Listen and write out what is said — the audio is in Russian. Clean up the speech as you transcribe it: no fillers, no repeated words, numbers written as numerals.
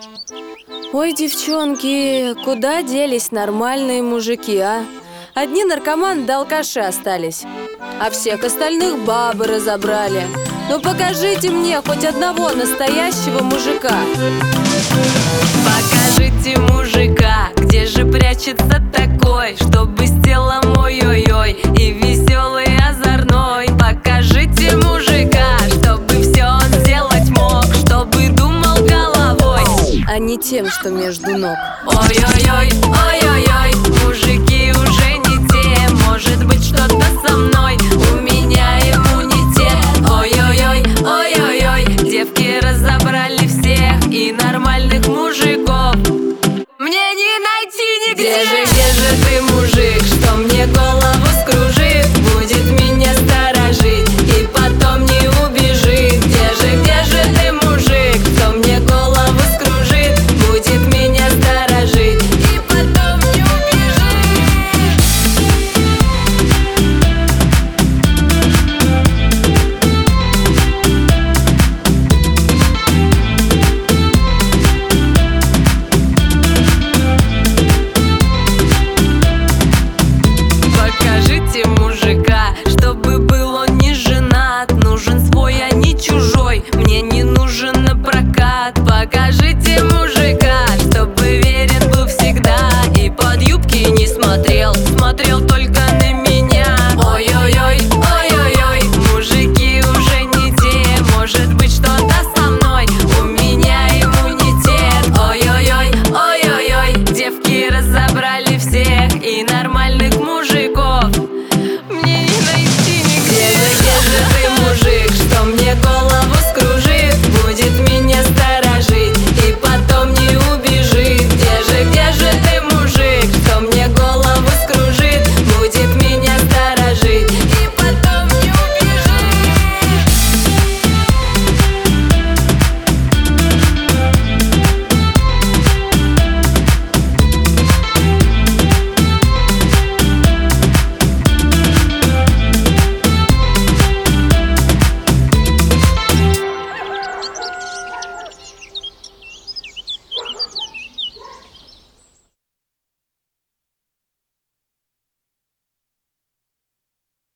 Ой, девчонки, куда делись нормальные мужики, а? Одни наркоманы да алкаши остались, а всех остальных бабы разобрали. Ну покажите мне хоть одного настоящего мужика. Покажите мужика, где же прячется такой, чтобы с телом ой-ой-ой и веселый озорной. Покажите мужика, чтобы все он сделать мог, чтобы думал головой, а не тем, что между ног. Ой-ой-ой, ой-ой-ой, мужики уже не те. Может быть, что-то со мной, у меня иммунитет. Ой-ой-ой, ой-ой-ой, девки разобрали всех и нормальных мужиков мне не найти нигде. Где же ты, мужик, что мне голову скружит, будет меня сторожить и потом не убежит? Где же ты, мужик, что мне голову скружит, будет меня сторожить и потом не Покажите мужика, чтобы был он не женат, нужен свой, а не чужой, мне не нужен на прокат. Покажите